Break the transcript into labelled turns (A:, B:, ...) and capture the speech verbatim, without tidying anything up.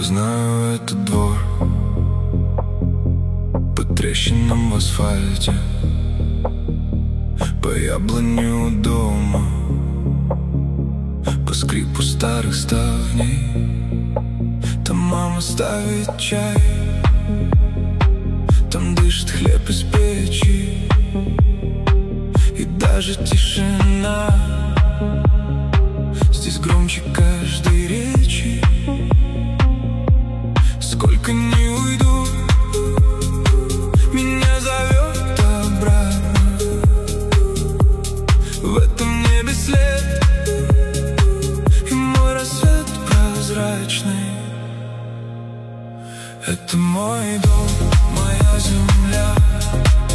A: знаю этот двор по трещинам в асфальте, по яблоне у дома, по скрипу старых ставней. Там мама ставит чай, там дышит хлеб из печи, и даже тишина здесь громче каждой речи. Сколько не уйду, меня зовет обратно. В этом небе след, и мой рассвет прозрачный. Это мой дом, моя земля,